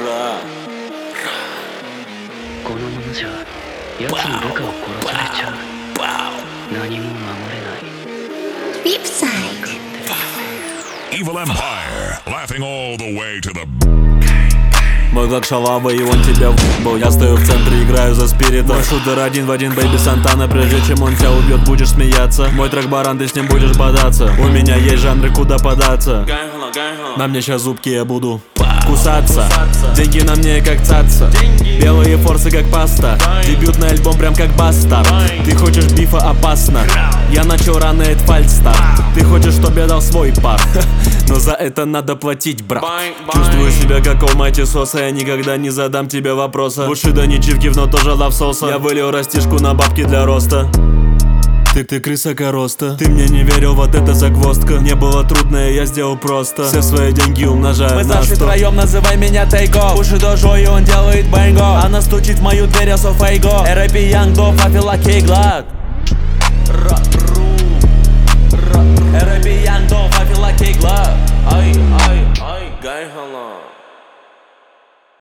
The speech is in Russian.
このままじゃ奴の部下を殺されちゃう。何も守れない。 Flipside. Evil Empire, laughing all the way to the... Мой глаг шалавый, и он тебя в***был. Я стою в центре, играю за спирита. Мой шутер один в один, бэйби Сантана. Прежде чем он тебя убьет, будешь смеяться. Мой трек баран, ты с ним будешь бодаться. У меня есть жанры, куда податься. На мне сейчас зубки, я буду кусаться. Деньги на мне как цаца. Белые форсы как паста. Дебютный альбом прям как бастард. Ты хочешь бифа, опасно. Я начал рано, это фальстарт. Ты хочешь, чтоб я дал свой пар. Но за это надо платить, брат. Чувствую себя как алмайти соса. Я никогда не задам тебе вопроса. Бушида не чивкив, но тоже лавсоса. Я вылил растишку на бабки для роста. Ты крыса короста. Ты мне не верил, вот это загвоздка. Не было трудно, я сделал просто. Все свои деньги умножаю. Мы зашли втроем, называй меня Тейко. Уши дожо, и он делает бэнго. Она стучит в мою дверь, я софейго. R.I.P. Young Dog, I feel like a Glock.